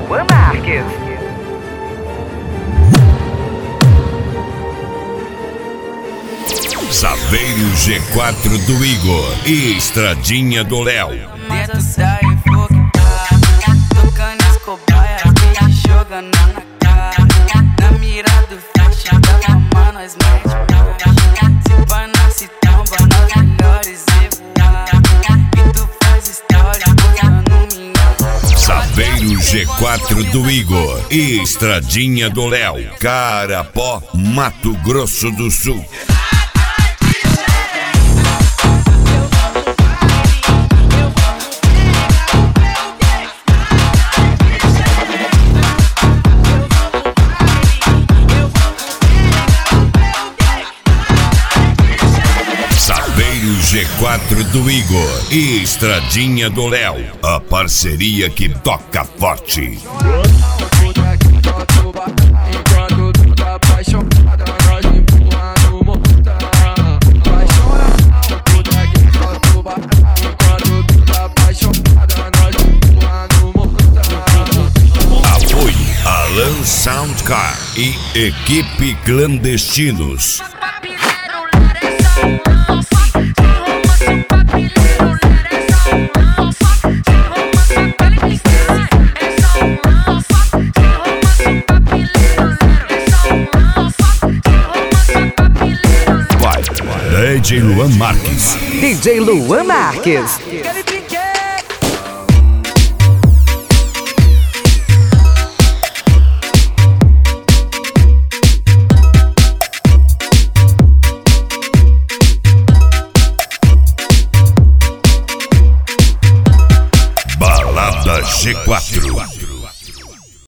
Luan Marques. Saveiro G4 do Igor e Estradinha do Léo. Dentro sai fogo, tocando as cobaias, jogando na cara. Na mira do flash, da mama nós mete marcha. Se pá nasce tamba, nós melhores e voar. E tu faz história, botando minha. Saveiro G4 do Igor e Estradinha do Léo. Carapó, Mato Grosso do Sul. Saveiro G4 do Igor e Estradinha do Léo. A parceria que toca forte. Apoio Alan Soundcar e Equipe Clandestinos. DJ Luan Marques. DJ Luan Marques. Balada G4.